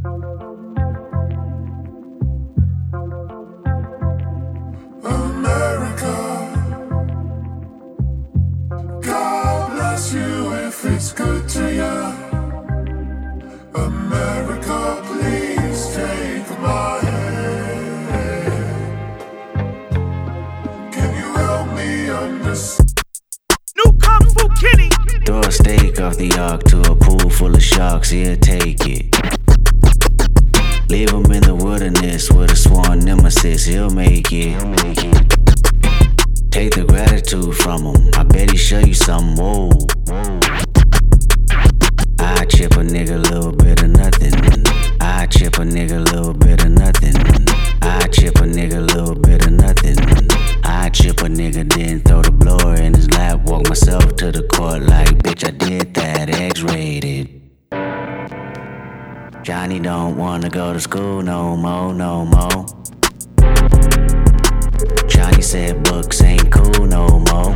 America, God bless you if it's good to you. America, please take my hand. Can you help me understand? New Kung Fu Kitty. Throw a steak off the ark to a pool full of sharks, he'll take it. Leave him in the wilderness with a sworn nemesis, he'll make it. Take the gratitude from him, I bet he show you something, whoa. I chip a nigga a little bit of nothing. I chip a nigga a little bit of nothing. I chip a nigga a little bit of nothing. I chip a nigga, then throw the blower in his lap. Walk myself to the court like, bitch, I did that, X-rated. Johnny don't wanna go to school no more, no more. Johnny said books ain't cool no more.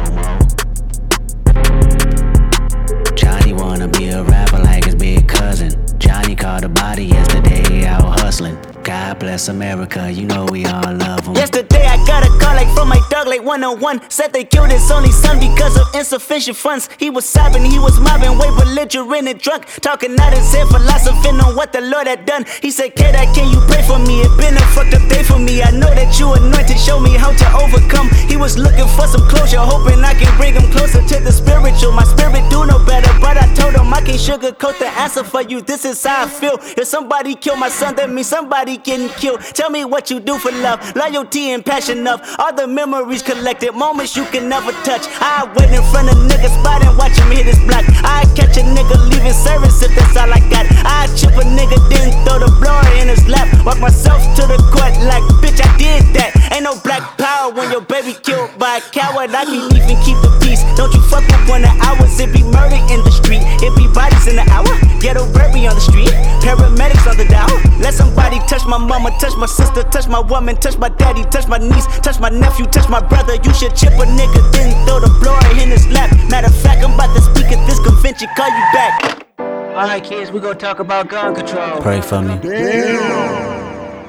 Johnny wanna be a rapper like his big cousin. Johnny caught a body yesterday out hustling. God bless America, you know we all love him. Yesterday I got a call like from my dog like 101. Said they killed his only son because of insufficient funds. He was sobbing, he was mobbing, way belligerent and drunk. Talking out his head, philosophing on what the Lord had done. He said, Kid, can you pray for me? It been a fucked up day for me. I know that you anointed, show me how to overcome. He was looking for some closure, hoping I can bring him closer to the spiritual. My spirit do know better, but I told him I can't sugarcoat the answer for you. This is how I feel. If somebody killed my son, that means somebody getting killed. Tell me what you do for love, loyalty and passion of all the memories collected, moments you can never touch. I wait in front of niggas spot and watch him hit his block. I catch a nigga leaving service if that's all I got. I chip a nigga, then throw the blower in his lap. Walk myself to the court like, bitch, I did that. Ain't no black power when your baby killed by a coward. I can even keep the peace. Don't you fuck with 1 hours, it be murder in the street. It be bodies in the hour, ghetto baby on the street. Paramedics on the dial. Let somebody touch my mama, touch my sister, touch my woman, touch my daddy, touch my niece, touch my nephew, touch my brother. You should chip a nigga, then throw the blower in his lap. Matter of fact, I'm about to speak at this convention, call you back. Alright kids, we gonna talk about gun control. Pray for me. Damn.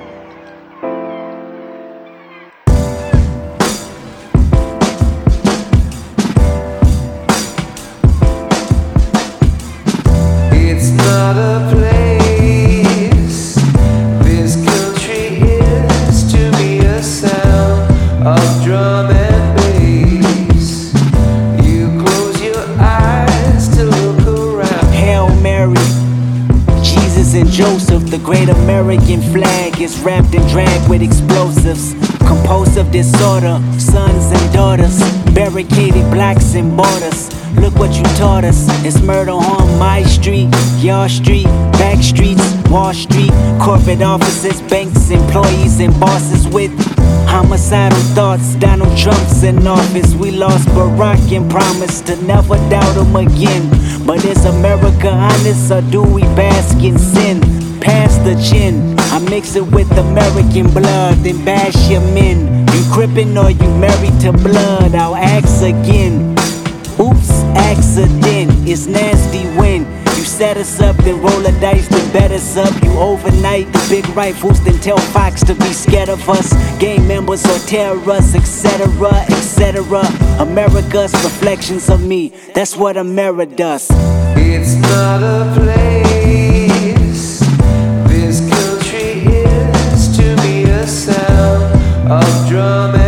It's not a place. This country is to me a sound of drum and bass. You close your eyes to look around. Hail Mary, Jesus and Joseph. The great American flag is wrapped and dragged with explosives. Compulsive disorder, sons and daughters, barricaded blocks and borders. Look what you taught us. It's murder on my street, your street, back streets, Wall Street, corporate offices, banks, employees, and bosses with homicidal thoughts. Donald Trump's in office. We lost Barack and promised to never doubt him again. But is America honest or do we bask in sin? Pass the gin, I mix it with American blood, then bash your men. You crippin' or you married to blood? I'll ask again. Oops, accident, it's nasty when you set us up, then roll a dice, then bet us up. You overnight the big rifles, then tell Fox to be scared of us. Gang members or terror us, etc., etc. America's reflections of me, that's what America does. It's not a place. This country is to me a sound of drum and